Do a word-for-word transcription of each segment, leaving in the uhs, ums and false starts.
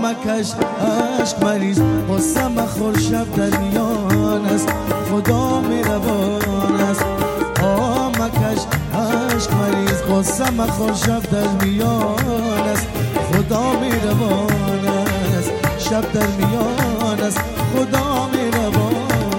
مکش عشق مریض قصه مخور شب در میان است خدا مهربان است آه مکش عشق مریض قصه مخور شب در میان است خدا مهربان است شب در میان است خدا مهربان.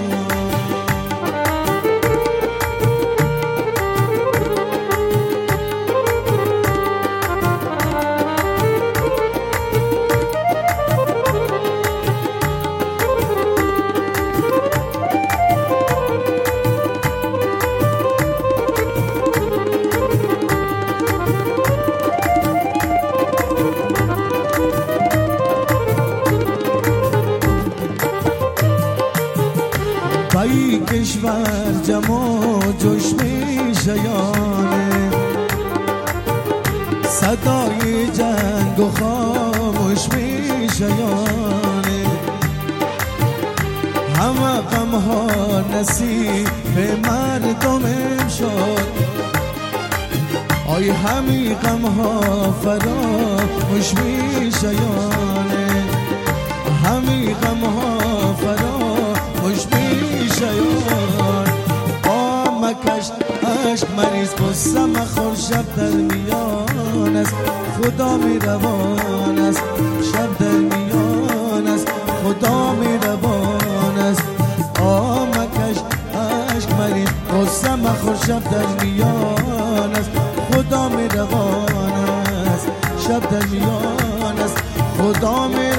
ای کشور جمع و جوش می شیانه صدای جنگ و خاموش می شیانه همه غمها نصیب مردم شد آی همی غمها فراموش می شیانه همی غمها فراموش می شیان آه مکش عشق مریض قصه مخور شب در میان است خدا مهربان است شب در میان است خدا مهربان است آه مکش عشق مریض قصه مخور شب در میان است خدا مهربان است شب در میان است خدا مهربان